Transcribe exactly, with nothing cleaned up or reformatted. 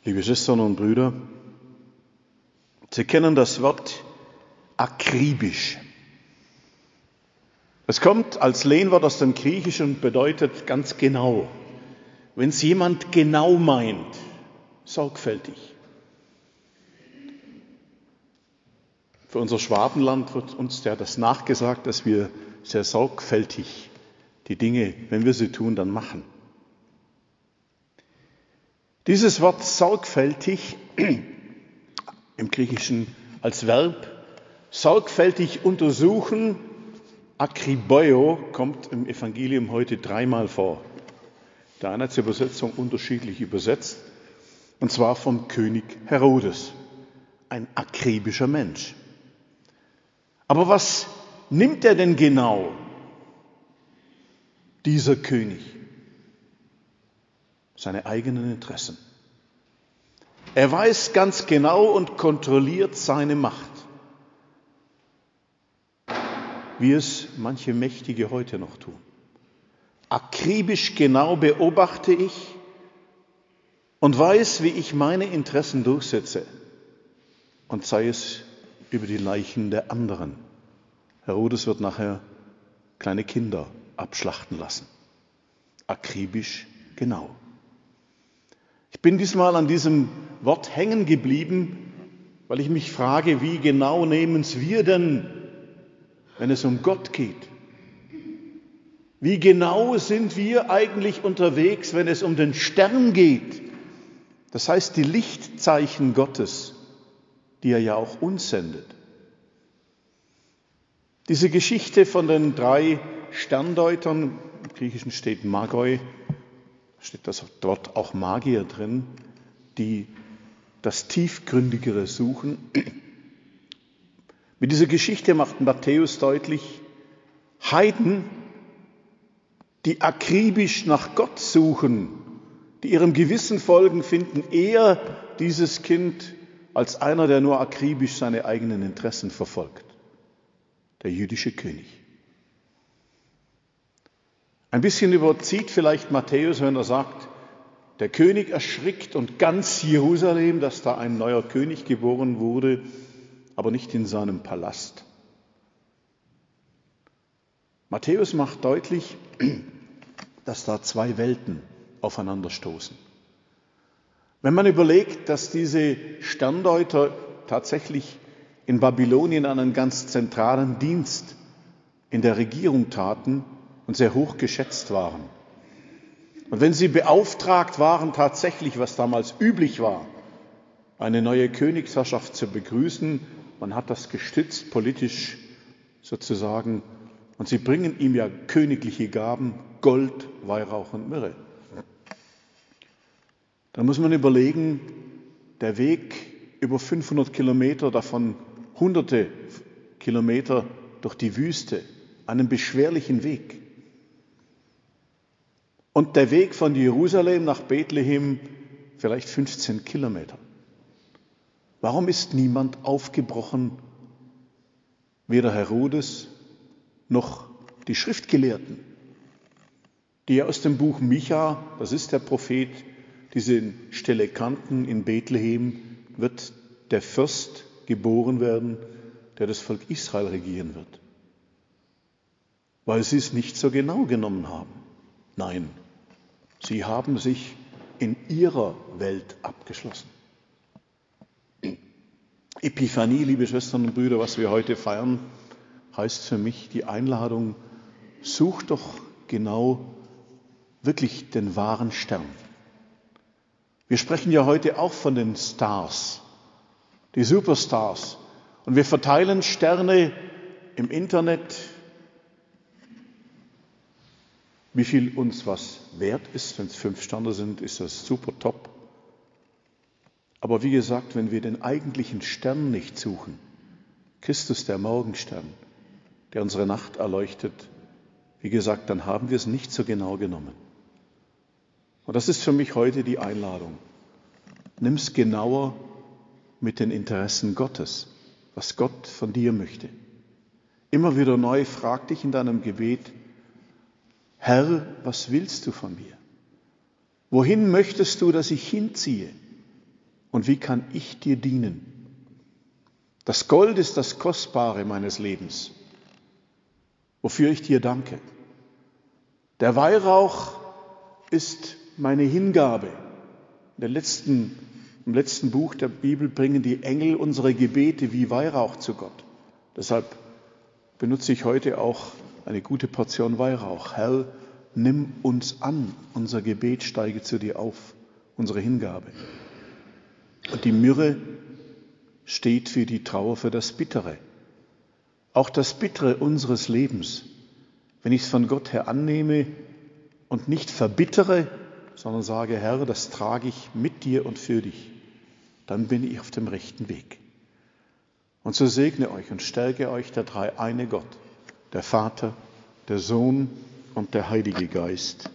Liebe Schwestern und Brüder, Sie kennen das Wort akribisch. Es kommt als Lehnwort aus dem Griechischen und bedeutet ganz genau. Wenn es jemand genau meint, sorgfältig. Für unser Schwabenland wird uns ja das nachgesagt, dass wir sehr sorgfältig die Dinge, wenn wir sie tun, dann machen. Dieses Wort sorgfältig im Griechischen als Verb, sorgfältig untersuchen, akriboio, kommt im Evangelium heute dreimal vor. Der eine hat die Übersetzung unterschiedlich übersetzt, und zwar vom König Herodes, ein akribischer Mensch. Aber was nimmt er denn genau, dieser König? Seine eigenen Interessen. Er weiß ganz genau und kontrolliert seine Macht, wie es manche Mächtige heute noch tun. Akribisch genau beobachte ich und weiß, wie ich meine Interessen durchsetze, und sei es über die Leichen der anderen. Herodes wird nachher kleine Kinder abschlachten lassen. Akribisch genau. Ich bin diesmal an diesem Wort hängen geblieben, weil ich mich frage, wie genau nehmen es wir denn, wenn es um Gott geht? Wie genau sind wir eigentlich unterwegs, wenn es um den Stern geht? Das heißt, die Lichtzeichen Gottes, die er ja auch uns sendet. Diese Geschichte von den drei Sterndeutern, im Griechischen steht Magoi, steht das dort auch Magier drin, die das Tiefgründigere suchen. Mit dieser Geschichte macht Matthäus deutlich, Heiden, die akribisch nach Gott suchen, die ihrem Gewissen folgen, finden eher dieses Kind als einer, der nur akribisch seine eigenen Interessen verfolgt. Der jüdische König. Ein bisschen überzieht vielleicht Matthäus, wenn er sagt, der König erschrickt und ganz Jerusalem, dass da ein neuer König geboren wurde, aber nicht in seinem Palast. Matthäus macht deutlich, dass da zwei Welten aufeinanderstoßen. Wenn man überlegt, dass diese Sterndeuter tatsächlich in Babylonien einen ganz zentralen Dienst in der Regierung taten und sehr hoch geschätzt waren. Und wenn sie beauftragt waren, tatsächlich, was damals üblich war, eine neue Königsherrschaft zu begrüßen, man hat das gestützt, politisch sozusagen, und sie bringen ihm ja königliche Gaben, Gold, Weihrauch und Myrrhe. Dann muss man überlegen, der Weg über fünfhundert Kilometer, davon hunderte Kilometer durch die Wüste, einen beschwerlichen Weg. Und der Weg von Jerusalem nach Bethlehem vielleicht fünfzehn Kilometer. Warum ist niemand aufgebrochen, weder Herodes noch die Schriftgelehrten, die aus dem Buch Micha, das ist der Prophet, diese Stelle kannten, in Bethlehem wird der Fürst geboren werden, der das Volk Israel regieren wird. Weil sie es nicht so genau genommen haben. Nein, sie haben sich in ihrer Welt abgeschlossen. Epiphanie, liebe Schwestern und Brüder, was wir heute feiern, heißt für mich die Einladung, such doch genau wirklich den wahren Stern. Wir sprechen ja heute auch von den Stars, die Superstars. Und wir verteilen Sterne im Internet, wie viel uns was wert ist. Wenn es fünf Sterne sind, ist das super top. Aber wie gesagt, wenn wir den eigentlichen Stern nicht suchen, Christus der Morgenstern, der unsere Nacht erleuchtet, wie gesagt, dann haben wir es nicht so genau genommen. Und das ist für mich heute die Einladung. Nimm es genauer mit den Interessen Gottes, was Gott von dir möchte. Immer wieder neu frag dich in deinem Gebet, Herr, was willst du von mir? Wohin möchtest du, dass ich hinziehe? und wie kann ich dir dienen? Das Gold ist das Kostbare meines Lebens, wofür ich dir danke. Der Weihrauch ist meine Hingabe. In der letzten, im letzten Buch der Bibel bringen die Engel unsere Gebete wie Weihrauch zu Gott. Deshalb benutze ich heute auch eine gute Portion Weihrauch. Herr, nimm uns an. Unser Gebet steige zu dir auf, unsere Hingabe. Und die Myrrhe steht für die Trauer, für das Bittere. Auch das Bittere unseres Lebens. Wenn ich es von Gott her annehme und nicht verbittere, sondern sage, Herr, das trage ich mit dir und für dich, dann bin ich auf dem rechten Weg. Und so segne euch und stärke euch der dreieine Gott, der Vater, der Sohn und der Heilige Geist.